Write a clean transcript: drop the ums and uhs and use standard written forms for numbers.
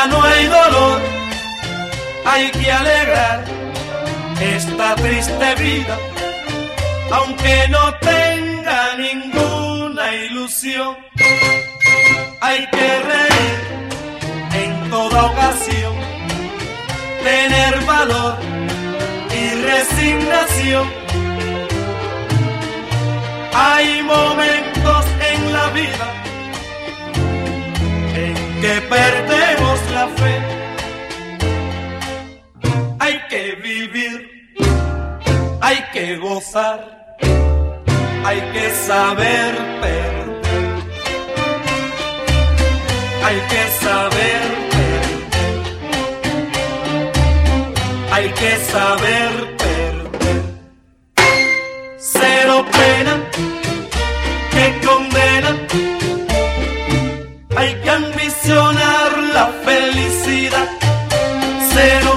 ya no hay dolor, hay que alegrar esta triste vida, aunque no tenga ninguna ilusión. Hay que reír en toda ocasión, tener valor y resignación. Hay momentos en la vida en que perdemos la fe. Hay que vivir, hay que gozar, hay que saber perder. Hay que saber perder. Hay que saber perder. Cero pena que condena. Hay que ambicionar la felicidad. Cero